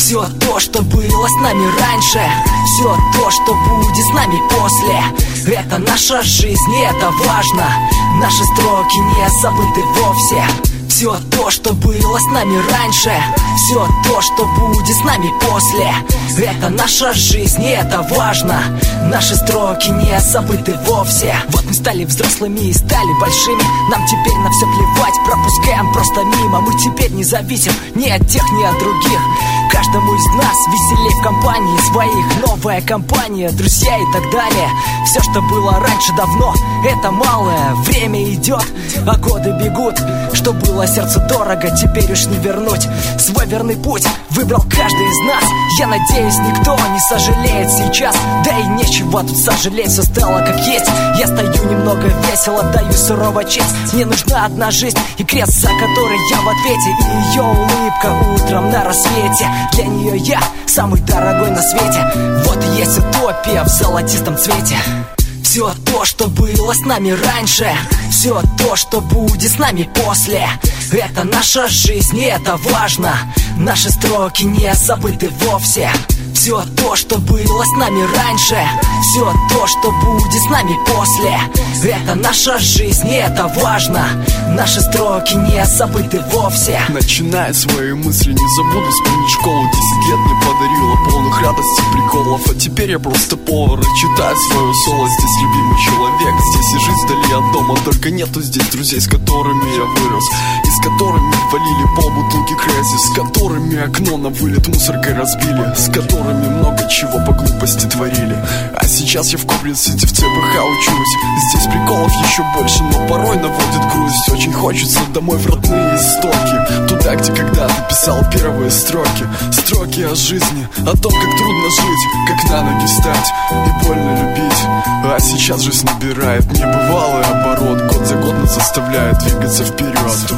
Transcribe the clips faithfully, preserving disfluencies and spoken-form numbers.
Все то, что было с нами раньше, все то, что будет с нами после, это наша жизнь, и это важно. Наши строки не забыты вовсе. Все то, что было с нами раньше, все то, что будет с нами после, это наша жизнь, и это важно. Наши строки не забыты вовсе. Вот мы стали взрослыми и стали большими. Нам теперь на все плевать, пропускаем просто мимо. Мы теперь не зависим ни от тех, ни от других. Каждому из нас веселей в компании своих. Новая компания, друзья и так далее. Все, что было раньше давно, это малое. Время идет, а годы бегут. Что было сердцу дорого, теперь уж не вернуть. Свой верный путь выбрал каждый из нас. Я надеюсь, никто не сожалеет сейчас. Да и нечего тут сожалеть, все стало как есть. Я стою немного весело, даю сурово честь. Мне нужна одна жизнь и крест, за который я в ответе. И ее улыбка утром на рассвете. Для нее я самый дорогой на свете. Вот и есть утопия в золотистом цвете. Все то, что было с нами раньше, все то, что будет с нами после, это наша жизнь, и это важно. Наши строки не забыты вовсе. Все то, что было с нами раньше, все то, что будет с нами после, это наша жизнь, и это важно. Наши строки не забыты вовсе. Начиная свои мысли, не забуду вспомнить школу. Десять лет мне подарила полных радостей, приколов. А теперь я просто повар и читаю свое соло. Здесь любимый человек, здесь и жизнь вдали от дома. Только нету здесь друзей, с которыми я вырос, и с которыми валили полбутылки крэзи, с которыми окно на вылет мусоркой разбили, с которыми много чего по глупости творили. А сейчас я в Кобрин-Сити в ЦПХ учусь. Здесь приколов еще больше, но порой наводит грусть. Очень хочется домой в родные истоки, туда, где когда-то писал первые строки. Строки о жизни, о том, как трудно жить, как на ноги встать и больно любить. А сейчас жизнь набирает небывалый оборот. Год за год нас заставляет двигаться вперед.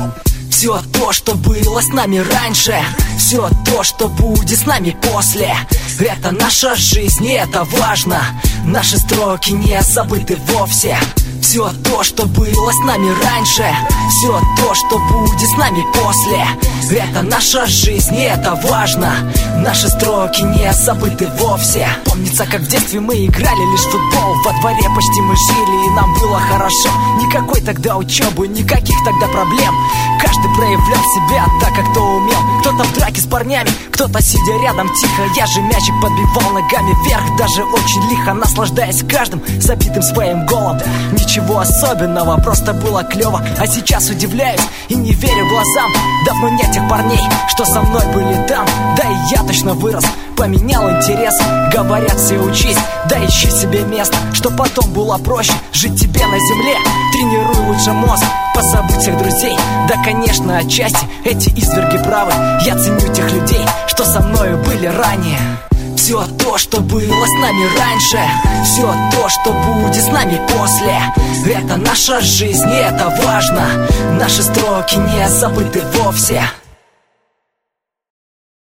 Все то, что было с нами раньше, все то, что будет с нами после, это наша жизнь, и это важно. Наши строки не забыты вовсе. Все то, что было с нами раньше, все то, что будет с нами после, это наша жизнь, и это важно. Наши строки не забыты вовсе. Помнится, как в детстве мы играли лишь в футбол. Во дворе почти мы жили, и нам было хорошо. Никакой тогда учебы, никаких тогда проблем. Каждый проявлял себя так, как кто умел. Кто-то в драке с парнями, кто-то сидя рядом тихо. Я же мячик подбивал ногами вверх, даже очень лихо, наслаждаясь каждым забитым своим голом. Ничего особенного, просто было клево. А сейчас удивляюсь и не верю глазам. Давно нет тех парней, что со мной были там. Да и я точно вырос, поменял интерес. Говорят все учись, да ищи себе место, чтоб потом было проще жить тебе на земле. Тренируй лучше мозг, позабудь всех друзей. Да, конечно, отчасти эти изверги правы. Я ценю тех людей, что со мною были ранее. Все то, что было с нами раньше, все то, что будет с нами после, это наша жизнь, и это важно. Наши строки не забыты вовсе.